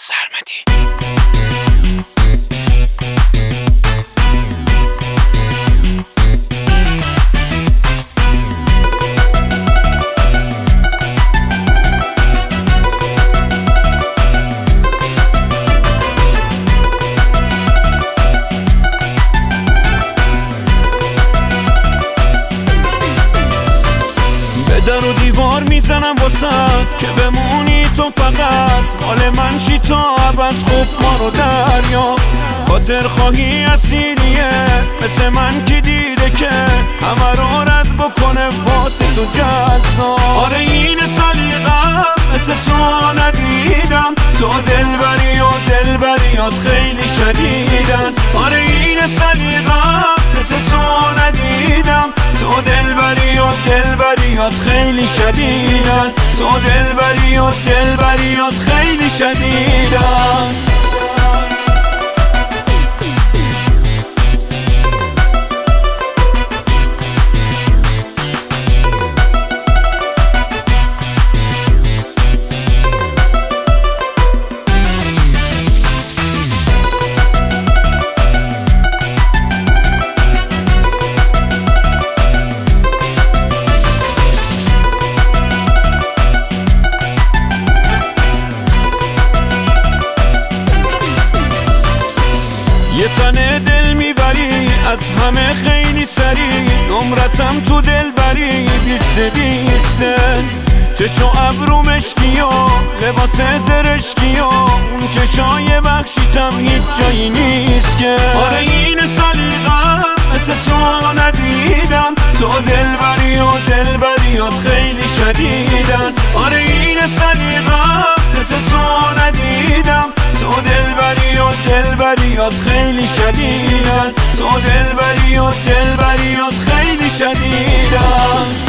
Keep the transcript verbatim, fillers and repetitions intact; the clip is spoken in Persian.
سرمدی. در و دیوار میزنم واسد که بمونی تو فقط مال من شی تا ابد. خوب ما رو دریا خاطر خواهی اسیریه مثل من کی دیده که همه رو رد بکنه واسه تو جذاب. آره این سلیقه‌ام مثل تو ندیدم، تو دلبری و دلبریات خیلی شدیدن. آره این سلیقه‌ام مثل تو ندیدم، تو دلبری و دلبریات خیلی شدیدن. تو دلبری و دلبریات خیلی شدیدن. یه تنه دل میبری از همه خیلی سری، نمرتم تو دل بری بیسته بیسته. چشم و ابرو مشکی و لباس زرشکی و اون چشای وحشیتم هیچ جایی نیست که. آره این سلیقه‌ام مثل تو ندیدم، تو دلبری و دلبریات خیلی شدیدن. آره این سلیقه‌ام مثل تو ندیدم، تو دلبری و دلبریات خیلی شدیدن. تو دلبری و دلبریات خیلی شدیدن.